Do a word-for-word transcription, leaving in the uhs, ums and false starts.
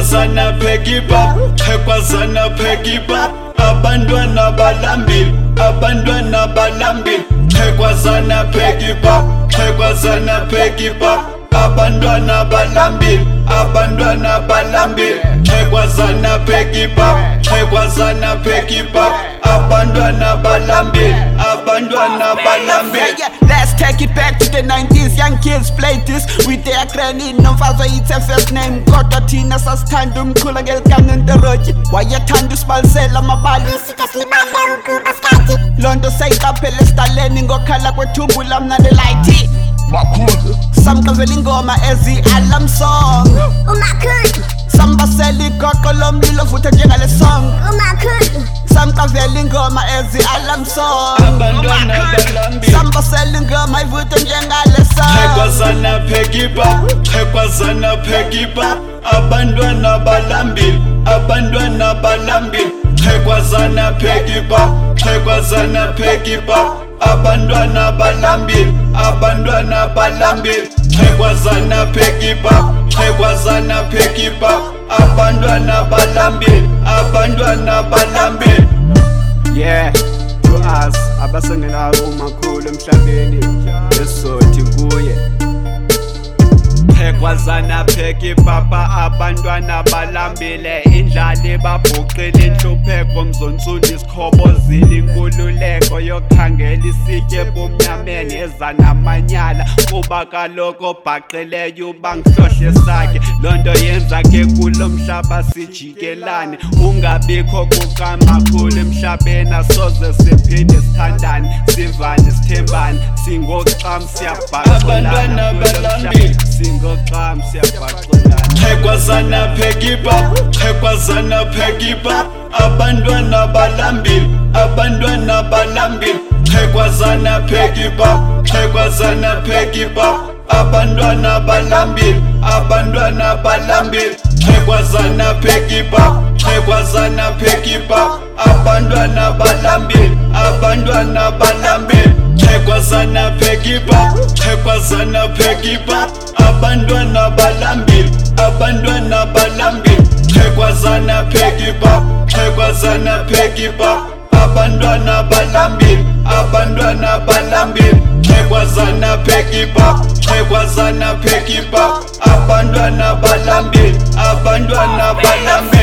Xhegwazana phekipa, Xhegwazana phekipa, abantwana balambile, abantwana balambile. Xhegwazana phekipa, Xhegwazana phekipa, abantwana balambile, abantwana balambile. Xhegwazana phekipa, Xhegwazana phekipa, abantwana balambile, abantwana balambile. Let's take it back to the nineties. Young kids played this with their granny. Nomfazo it's a first name. Kodwa thina sasithanda umkhula ngelikanga nteroji. Wayathanda usibalisela amabali. Lonto seyiqaphela esitaleni ngokhala kwethumbu lamnandi light. Samqavela ingoma ezi alarm song. Sambasela igoqo lomlilo vutha njengale song. Samqavela ingoma ezi alarm song. Abantwana balambile, Sambasela ingoma ivutha njengale song. Xhegwazana phekipa, Xhegwazana phekipa, abantwana balambile, abantwana balambile. Xhegwazana phekipa, Xhegwazana phekipa, abantwana balambile, abantwana balambile. Xhegwazana phekipa, Xhegwazana phekipa, abantwana balambile, abantwana balambile. Yeah, to us abasengelayo umakhulu emhlabeni esothi kuye Xhegwazana phekipa, abantwana balambile. Indlala babhuqile inhlupheko mzonsundu isikhobozile. Inkululeko yokhangela isitye bomnyameni eza namanyala. Kuba kaloku obhaqileyo uba ngihlohle sakhe. Lonto yenza ke kulo mhlaba sijikelane. Ungabikho kukamakhulu emhlabeni asoze siphinde sithandane. Sivane sithembane singoxam siyabhaqelana. Abantwana balambile, singoxam siyabhaqelana. Xhegwazana phekipa, Xhegwazana phekipa, abantwana balambile, abantwana balambile. Xhegwazana phekipa, Xhegwazana phekipa, abantwana balambile, abantwana balambile. Xhegwazana phekipa, Xhegwazana phekipa, abantwana balambile, abantwana balambile. Xhegwazana phekipa, Xhegwazana phekipa, abantwana balambile, abantwana balambile. Xhegwazana phekipa, Xhegwazana phekipa, abantwana balambile, abantwana balambile. Xhegwazana phekipa, Xhegwazana phekipa, abantwana balambile, abantwana balambile.